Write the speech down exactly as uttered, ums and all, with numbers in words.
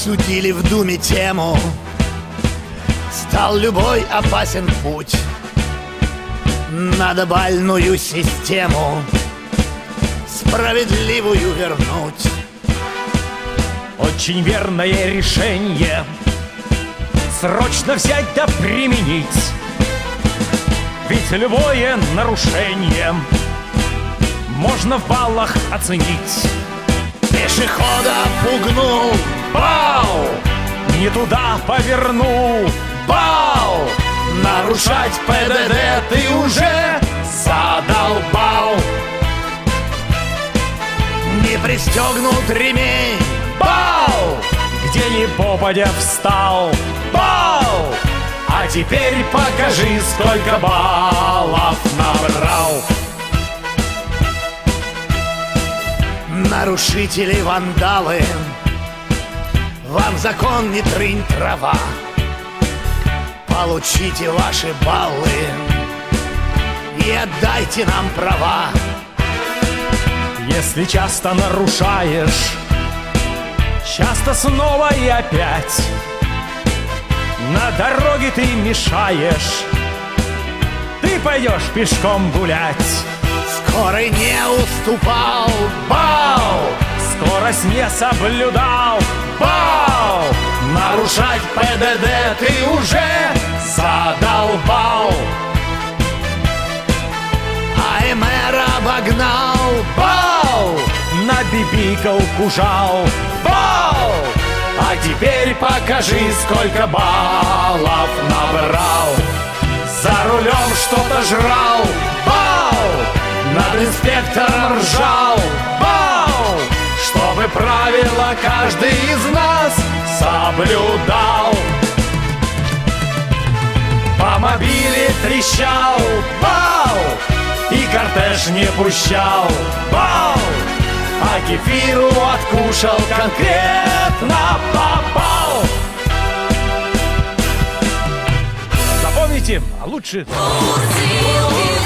Обсудили в Думе тему, стал любой опасен путь. Надо больную систему справедливую вернуть. Очень верное решение срочно взять да применить. Ведь любое нарушение можно в баллах оценить. Пешехода пугнул, Бау! Не туда повернул, бау! Нарушать ПДД ты уже задолбал. Не пристегнут ремень, бау! Где ни попадя встал, бау! А теперь покажи, сколько баллов набрал. нарушители, вандалы, вам закон не трынь трава. Получите ваши баллы и отдайте нам права. Если часто нарушаешь, часто снова и опять, на дороге ты мешаешь, ты пойдешь пешком гулять. Скорый не уступал, бау! Скорость не соблюдал, бау! Нарушать ПДД ты уже задолбал. АМР обогнал, бау! На бибикалку жал, бау! а теперь покажи, сколько баллов набрал. За рулем что-то жрал, бау! Над инспектором ржал, бау! Чтобы правила каждый из нас соблюдал. По мобиле трещал, бау! И кортеж не пущал, бау! А кефиру откушал, конкретно попал. Запомните, а лучше...